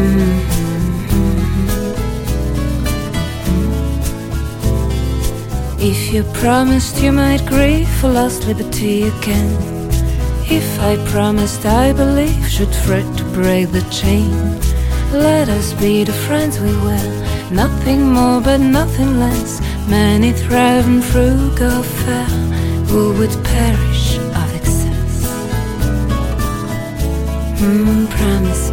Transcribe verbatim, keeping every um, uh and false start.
If you promised you might grieve for lost liberty again, if I promised I believe should fret to break the chain, let us be the friends we were, nothing more but nothing less. Many thrive in frugal fare, who would perish of excess. Mm, promise